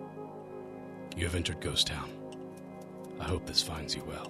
You have entered Ghost Town. I hope this finds you well.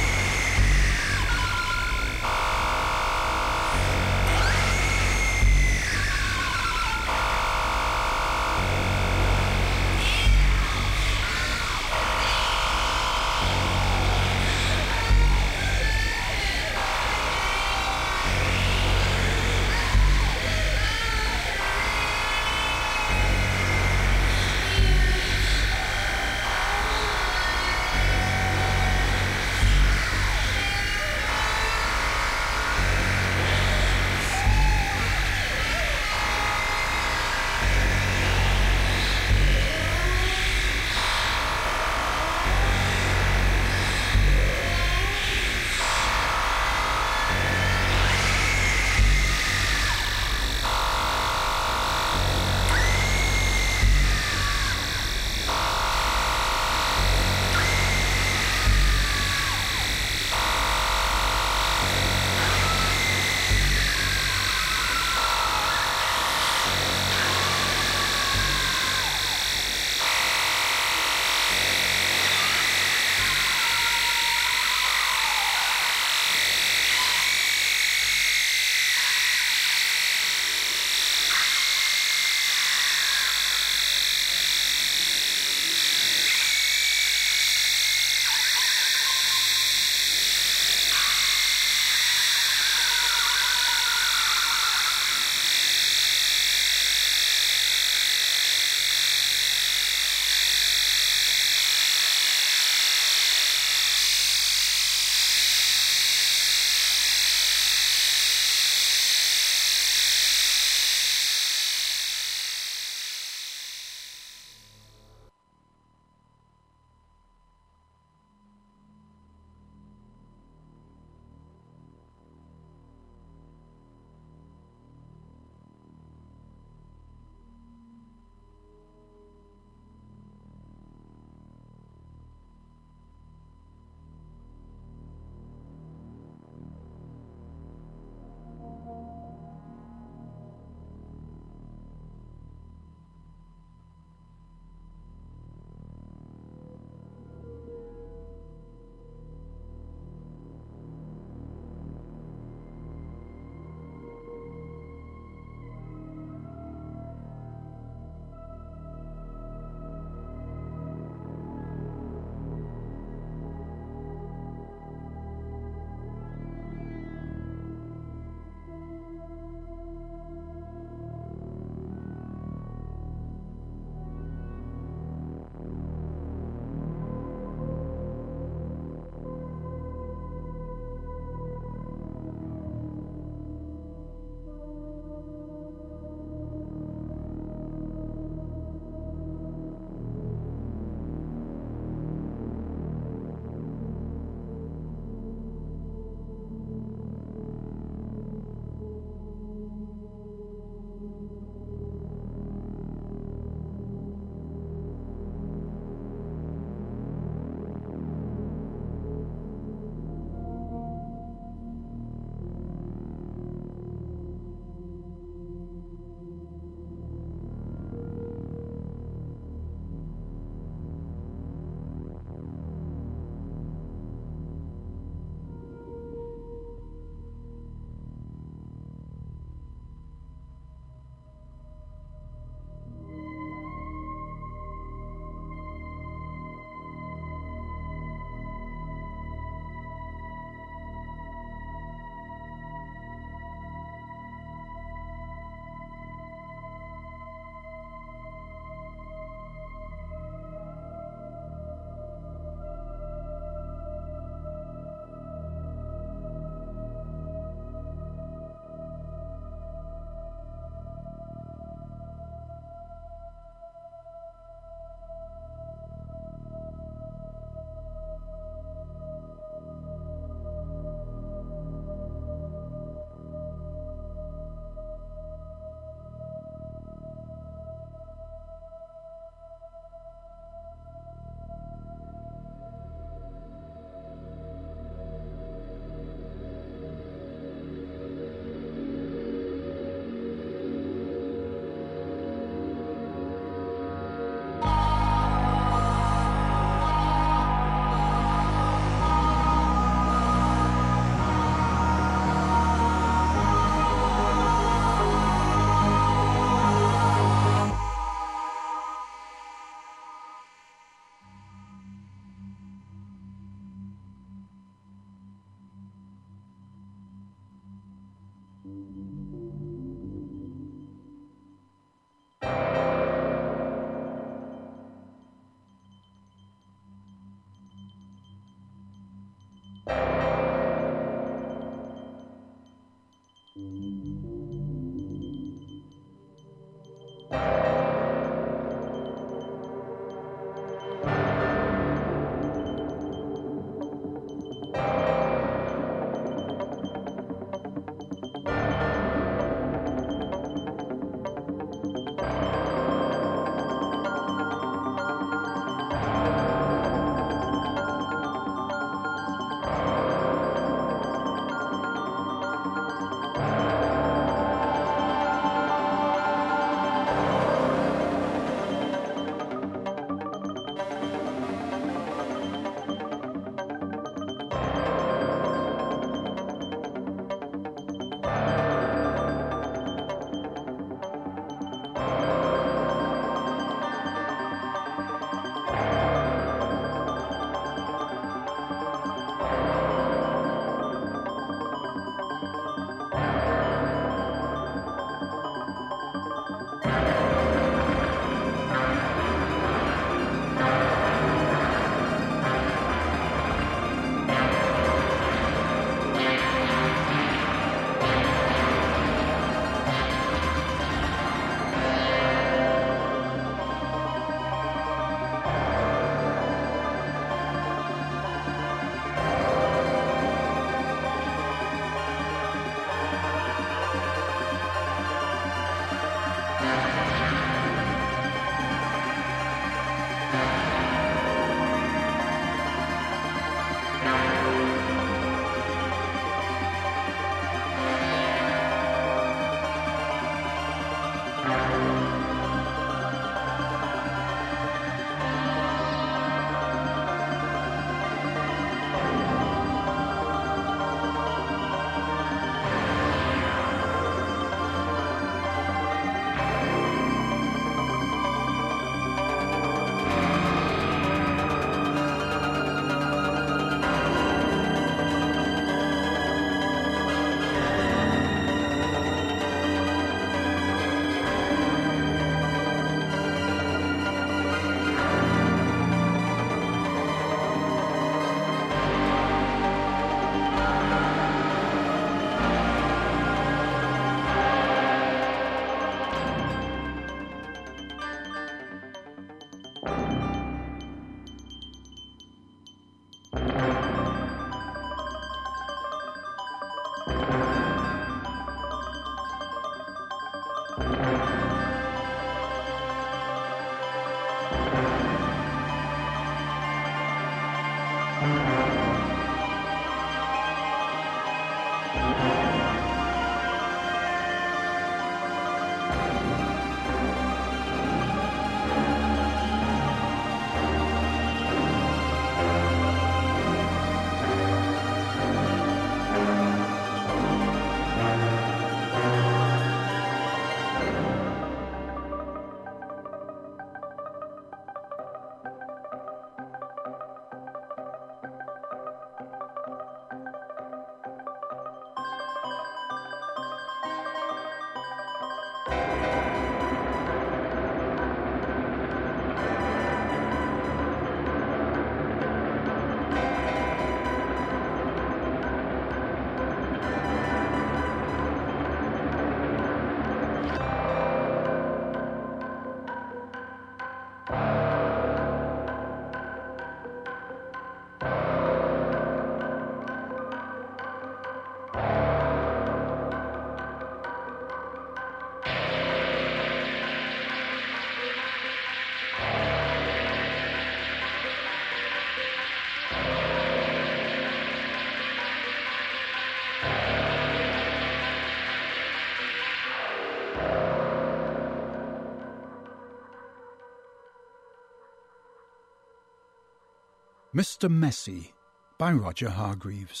Mr. Messy by Roger Hargreaves.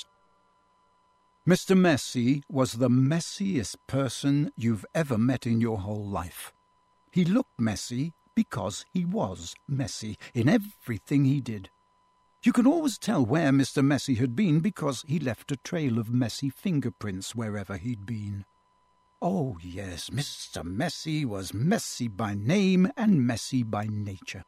Mr. Messy was the messiest person you've ever met in your whole life. He looked messy because he was messy in everything he did. You could always tell where Mr. Messy had been because he left a trail of messy fingerprints wherever he'd been. Oh, yes, Mr. Messy was messy by name and messy by nature.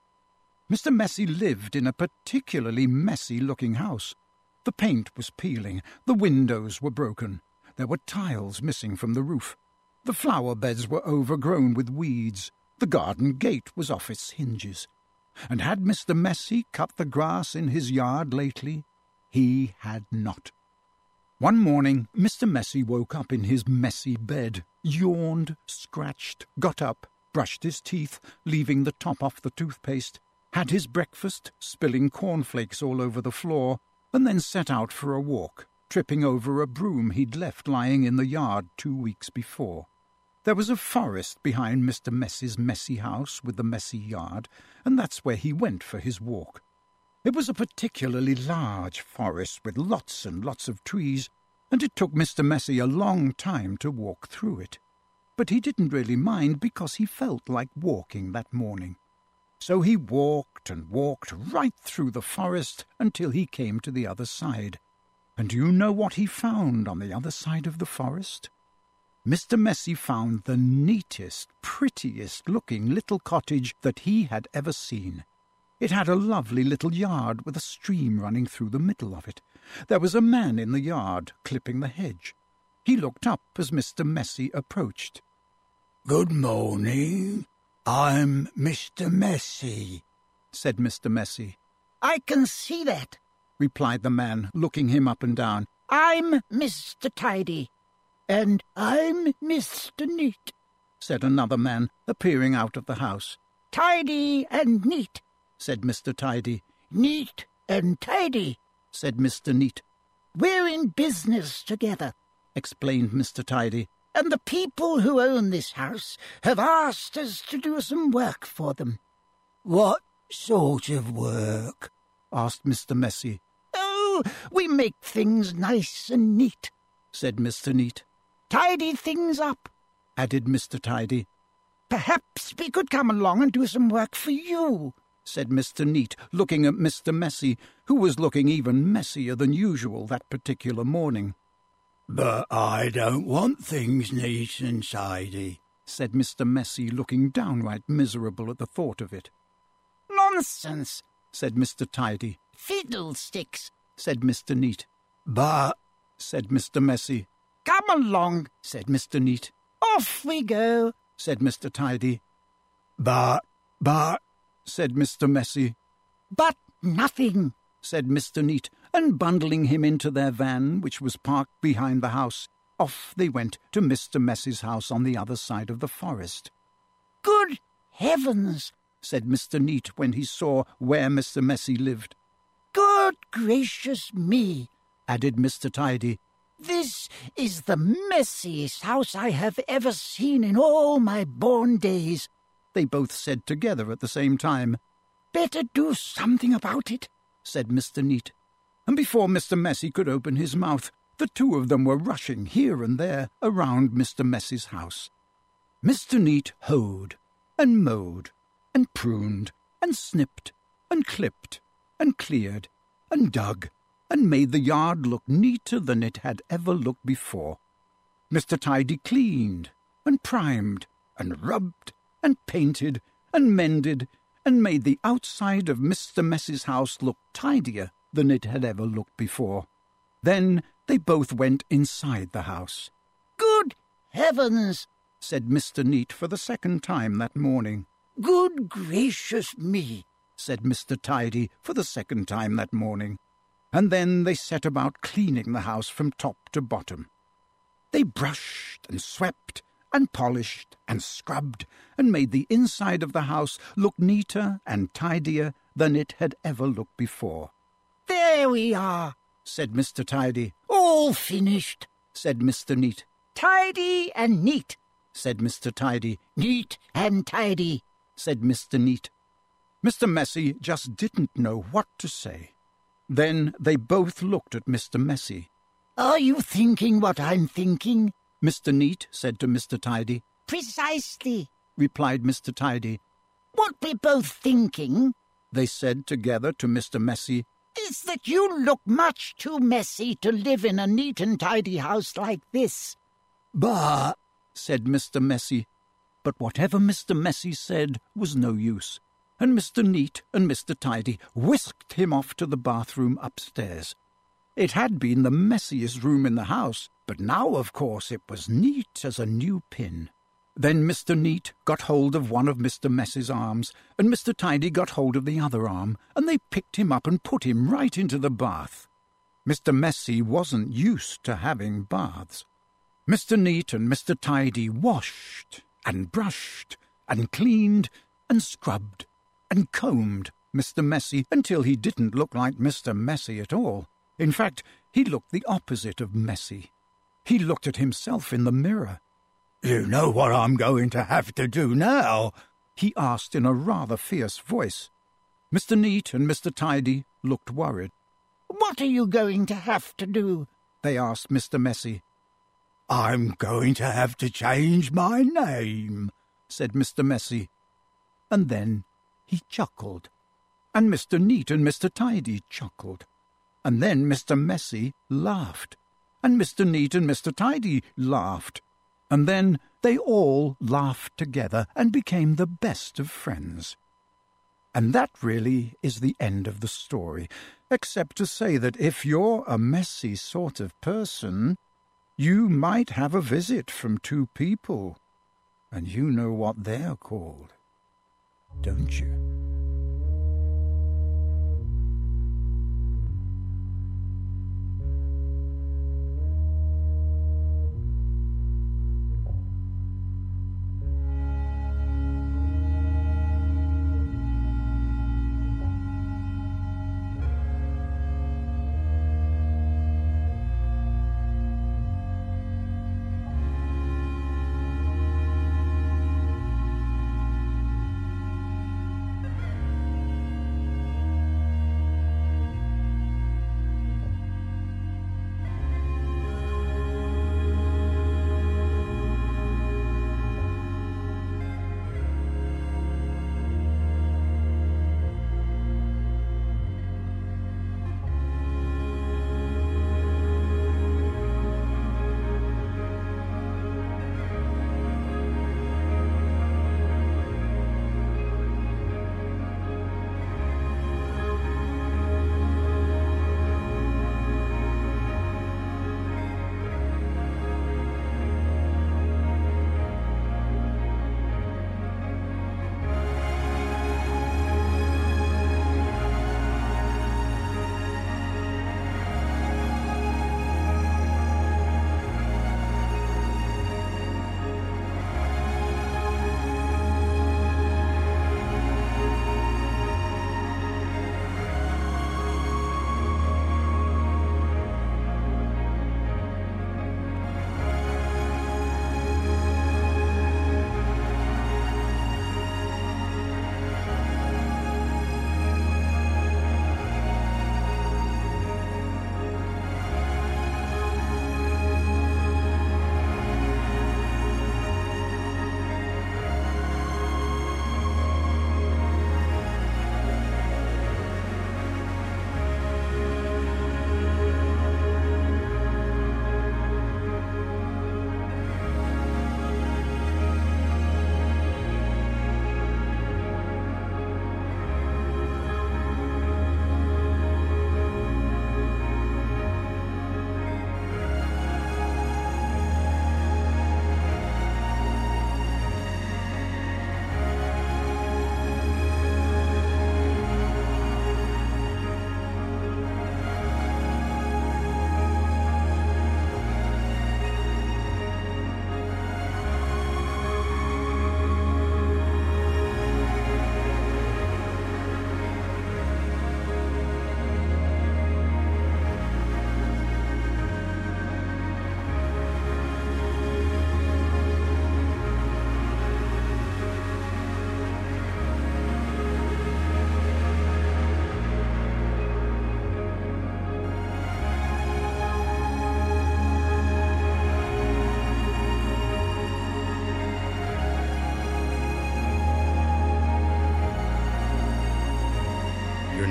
Mr. Messy lived in a particularly messy-looking house. The paint was peeling, the windows were broken, there were tiles missing from the roof, the flower beds were overgrown with weeds, the garden gate was off its hinges. And had Mr. Messy cut the grass in his yard lately? He had not. One morning, Mr. Messy woke up in his messy bed, yawned, scratched, got up, brushed his teeth, leaving the top off the toothpaste, had his breakfast, spilling cornflakes all over the floor, and then set out for a walk, tripping over a broom he'd left lying in the yard 2 weeks before. There was a forest behind Mr. Messy's messy house with the messy yard, and that's where he went for his walk. It was a particularly large forest with lots and lots of trees, and it took Mr. Messy a long time to walk through it. But he didn't really mind because he felt like walking that morning. So he walked and walked right through the forest until he came to the other side. And do you know what he found on the other side of the forest? Mr. Messy found the neatest, prettiest-looking little cottage that he had ever seen. It had a lovely little yard with a stream running through the middle of it. There was a man in the yard clipping the hedge. He looked up as Mr. Messy approached. "Good morning. I'm Mr. Messy," said Mr. Messy. "I can see that," replied the man, looking him up and down. "I'm Mr. Tidy." "And I'm Mr. Neat," said another man, appearing out of the house. "Tidy and neat," said Mr. Tidy. "Neat and tidy," said Mr. Neat. "We're in business together," explained Mr. Tidy. "and the people who own this house have asked us to do some work for them." "What sort of work?" asked Mr. Messy. "Oh, we make things nice and neat," said Mr. Neat. "Tidy things up," added Mr. Tidy. "Perhaps we could come along and do some work for you," said Mr. Neat, looking at Mr. Messy, who was looking even messier than usual that particular morning. "But I don't want things neat and tidy," said Mr. Messy, looking downright miserable at the thought of it. "Nonsense," said Mr. Tidy. "Fiddlesticks," said Mr. Neat. "But," said Mr. Messy. "Come along," said Mr. Neat. "Off we go," said Mr. Tidy. But, said Mr. Messy. "But nothing," said Mr. Neat, and bundling him into their van, which was parked behind the house, off they went to Mr. Messy's house on the other side of the forest. "Good heavens," said Mr. Neat when he saw where Mr. Messy lived. "Good gracious me," added Mr. Tidy. "This is the messiest house I have ever seen in all my born days," they both said together at the same time. "Better do something about it," said Mr. Neat. And before Mr. Messy could open his mouth, the two of them were rushing here and there around Mr. Messy's house. Mr. Neat hoed and mowed and pruned and snipped and clipped and cleared and dug and made the yard look neater than it had ever looked before. Mr. Tidy cleaned and primed and rubbed and painted and mended and made the outside of Mr. Messy's house look tidier than it had ever looked before. Then they both went inside the house. "Good heavens," said Mr. Neat for the second time that morning. "Good gracious me," said Mr. Tidy for the second time that morning. And then they set about cleaning the house from top to bottom. They brushed and swept and polished and scrubbed and made the inside of the house look neater and tidier than it had ever looked before. "There we are," said Mr. Tidy. "All finished," said Mr. Neat. "Tidy and neat," said Mr. Tidy. "Neat and tidy," said Mr. Neat. Mr. Messy just didn't know what to say. Then they both looked at Mr. Messy. Are you thinking what I'm thinking? Mr. Neat said to Mr. Tidy. Precisely, Replied Mr. Tidy. what we're both thinking They said together to Mr. Messy. is that you look much too messy to live in a neat and tidy house like this. But, Said Mr. Messy. But whatever Mr. Messy said was no use, and Mr. Neat and Mr. Tidy whisked him off to the bathroom upstairs. It had been the messiest room in the house, but now, of course, it was neat as a new pin. Then Mr. Neat got hold of one of Mr. Messy's arms, and Mr. Tidy got hold of the other arm, and they picked him up and put him right into the bath. Mr. Messy wasn't used to having baths. Mr. Neat and Mr. Tidy washed and brushed and cleaned and scrubbed and combed Mr. Messy until he didn't look like Mr. Messy at all. In fact, he looked the opposite of messy. He looked at himself in the mirror. you know what I'm going to have to do now? He asked in a rather fierce voice. Mr. Neat and Mr. Tidy looked worried. What are you going to have to do? They asked Mr. Messy. I'm going to have to change my name, Said Mr. Messy. And then he chuckled. And Mr. Neat and Mr. Tidy chuckled. And then Mr. Messy laughed. And Mr. Neat and Mr. Tidy laughed. And then they all laughed together and became the best of friends. And that really is the end of the story, except to say that if you're a messy sort of person, you might have a visit from two people, and you know what they're called, don't you?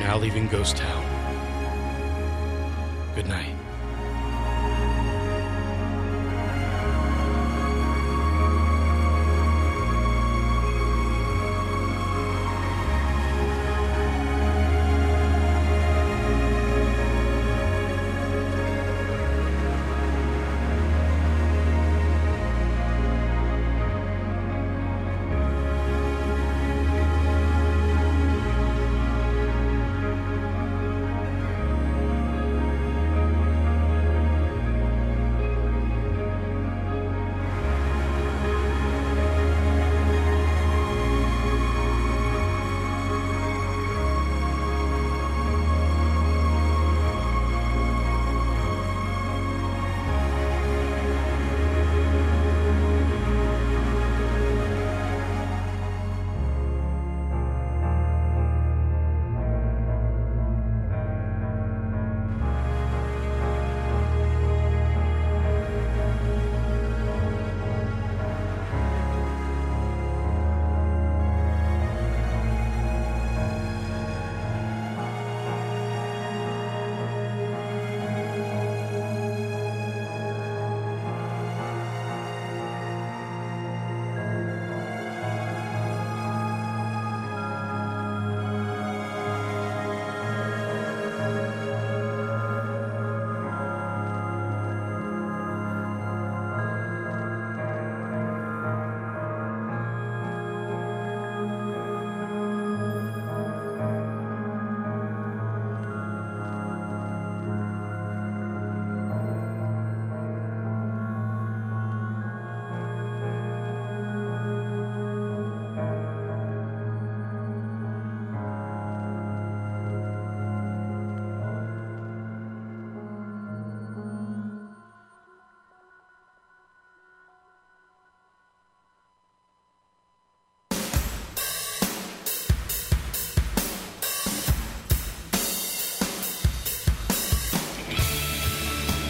now leaving Ghost Town. Good night.